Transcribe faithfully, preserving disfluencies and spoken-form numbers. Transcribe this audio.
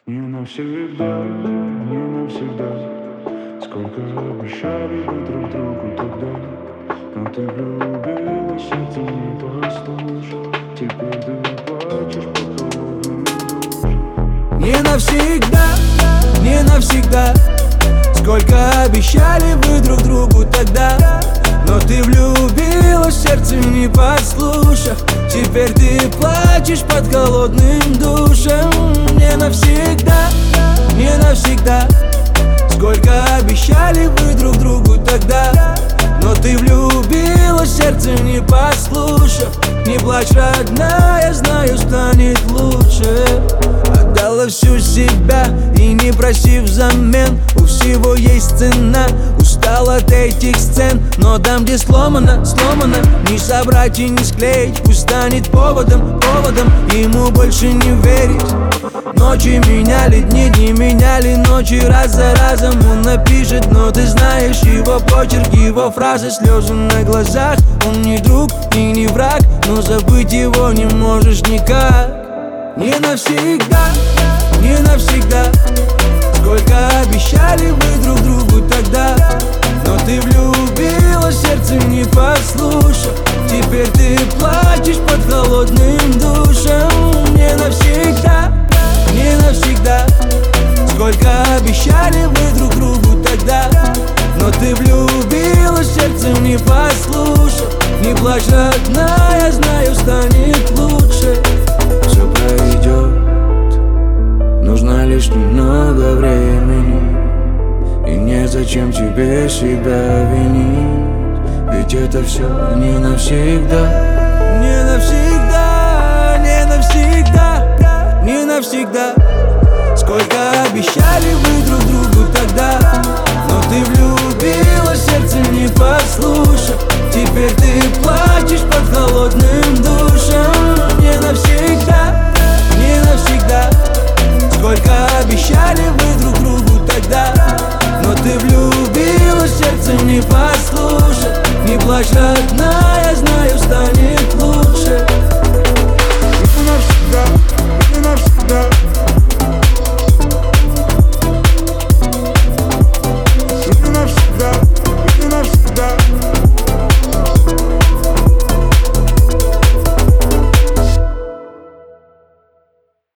Не навсегда, не навсегда. Сколько обещали вы друг другу тогда, но ты влюбилась, сердце не послушал. Теперь ты плачешь под холодным душем. Не навсегда, не навсегда. Сколько обещали вы друг другу тогда, но ты влюбилась, сердце не послушав. Теперь ты плачешь под холодным душем. Не навсегда, не навсегда. Сколько обещали вы друг другу тогда, но ты влюбилась, сердце не послушав. Не плачь, родная, знаю, станет лучше. Отдала всю себя и не проси взамен. У всего есть цена. Устал от этих сцен, но там, где сломано, сломано, не собрать и не склеить. Пусть станет поводом, поводом ему больше не верить. Ночи меняли дни, дни меняли ночи. Раз за разом он напишет, но ты знаешь его почерк, его фразы, слезы на глазах. Он не друг и не враг, но забыть его не можешь никак. Не навсегда, не навсегда. Сколько обещали вы друг другу тогда, но ты влюбилась, сердце не послушав. Теперь ты плачешь под холодным душем. Не навсегда, не навсегда. Сколько обещали вы друг другу тогда, но ты влюбилась, сердце не послушав. Не плачь, родная, знаю, станет лучше. Все пройдет, нужно лишь немного времени. И незачем тебе себя винить, ведь это все не навсегда. Не навсегда, не навсегда, не навсегда. Сколько обещали вы друг другу тогда, но ты влюбилась, сердце не послушав. Теперь ты плачешь под холодным душем. Не навсегда, не навсегда. Сколько обещали вы друг другу тогда, но ты влюбилась, сердце не послушав. Не плачь, родная, знаю, станет лучше. Не навсегда, не навсегда.